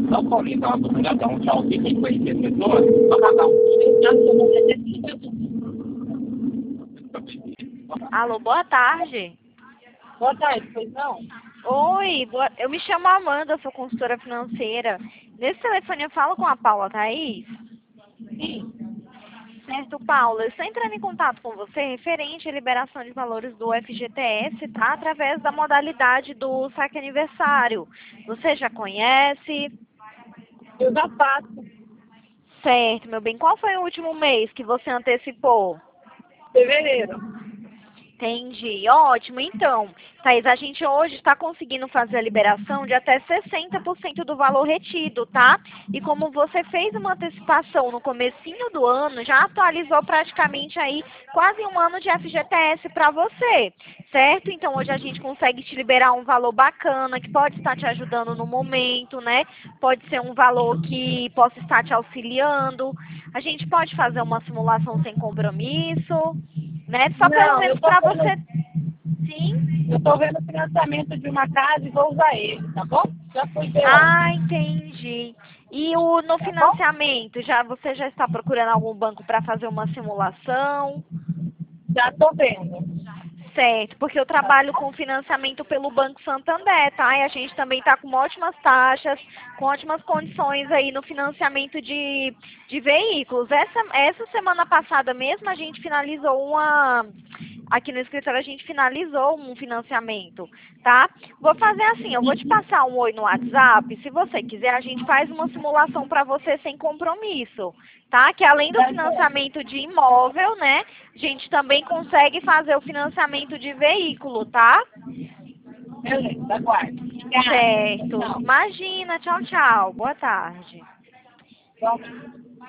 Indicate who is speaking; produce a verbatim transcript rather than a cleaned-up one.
Speaker 1: Não, Paulinho, tava procurando dar um tchauzinho, quem conhecer as pessoas, pra pagar um. Já que eu vou ter
Speaker 2: Alô, boa tarde.
Speaker 1: Boa tarde, pois não?
Speaker 2: Oi, boa... eu me chamo Amanda, sou consultora financeira. Nesse telefone eu falo com a Paula Thaís?
Speaker 1: Sim.
Speaker 2: Certo, Paula, eu estou entrando em contato com você referente à liberação de valores do F G T S, tá? Através da modalidade do saque aniversário. Você já conhece?
Speaker 1: Eu já faço.
Speaker 2: Certo, meu bem. Qual foi o último mês que você antecipou?
Speaker 1: Fevereiro.
Speaker 2: Entendi, ótimo. Então, Thaís, a gente hoje está conseguindo fazer a liberação de até sessenta por cento do valor retido, tá? E como você fez uma antecipação no comecinho do ano, já atualizou praticamente aí quase um ano de F G T S para você, certo? Então, hoje a gente consegue te liberar um valor bacana, que pode estar te ajudando no momento, né? Pode ser um valor que possa estar te auxiliando. A gente pode fazer uma simulação sem compromisso, né? Só pelo
Speaker 1: Não, eu
Speaker 2: menos
Speaker 1: tô
Speaker 2: para
Speaker 1: vendo,
Speaker 2: você. Sim.
Speaker 1: eu tô vendo o financiamento de uma casa e vou usar ele, tá bom? Já fui ver
Speaker 2: Ah,
Speaker 1: ontem,
Speaker 2: entendi. E o no
Speaker 1: tá bom?
Speaker 2: financiamento, já você já está procurando algum banco para fazer uma simulação?
Speaker 1: Já tô vendo.
Speaker 2: Certo, porque eu
Speaker 1: Tá
Speaker 2: trabalho
Speaker 1: bom?
Speaker 2: com financiamento pelo Banco Santander, tá? E a gente também está com ótimas taxas, com ótimas condições aí no financiamento de, de veículos. Essa, essa semana passada mesmo a gente finalizou uma. Aqui no escritório a gente finalizou um financiamento, tá? Vou fazer assim, eu vou te passar um oi no WhatsApp. Se você quiser, a gente faz uma simulação para você sem compromisso, tá? Que além do
Speaker 1: Tá bom.
Speaker 2: financiamento de imóvel, né? A gente também consegue fazer o financiamento de veículo, tá?
Speaker 1: Beleza, aguarde. Obrigada.
Speaker 2: Certo.
Speaker 1: Tchau.
Speaker 2: Imagina. Tchau, tchau. Boa tarde.
Speaker 1: Tchau.